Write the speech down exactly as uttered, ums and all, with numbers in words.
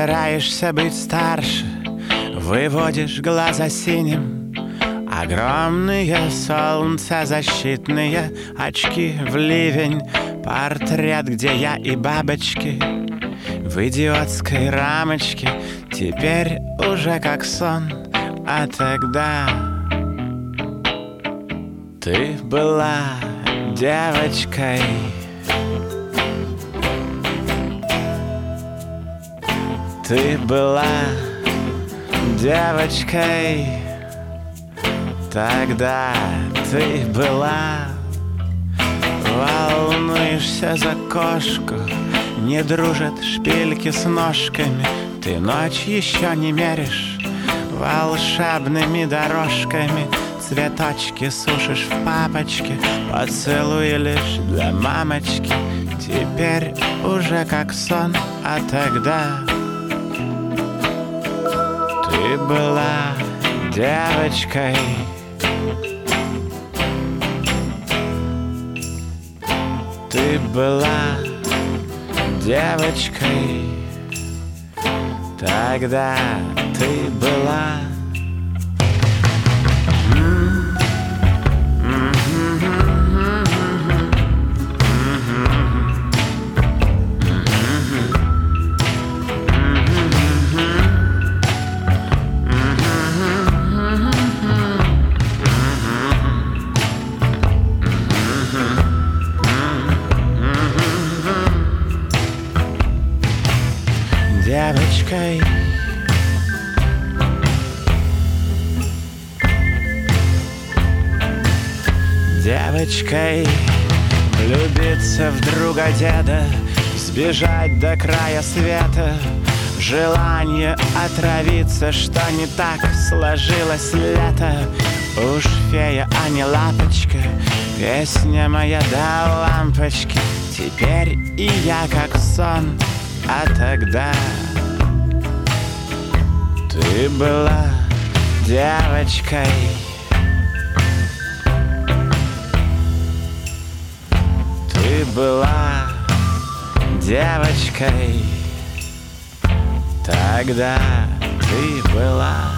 Стараешься быть старше, выводишь глаза синим. Огромные солнцезащитные очки в ливень. Портрет, где я и бабочки в идиотской рамочке. Теперь уже как сон, а тогда ты была девочкой. Ты была девочкой. Тогда ты была. Волнуешься за кошку, не дружат шпильки с ножками. Ты ночь еще не меришь волшебными дорожками. Цветочки сушишь в папочке, поцелуй лишь для мамочки. Теперь уже как сон, а тогда ты была девочкой. Ты была девочкой. Тогда ты была. Девочкой. Девочкой. Влюбиться в друга деда, сбежать до края света. Желание отравиться, что не так сложилось лето. Уж фея, а не лапочка, песня моя до лампочки. Теперь и я как сон, а тогда ты была девочкой. Ты была девочкой. Тогда ты была.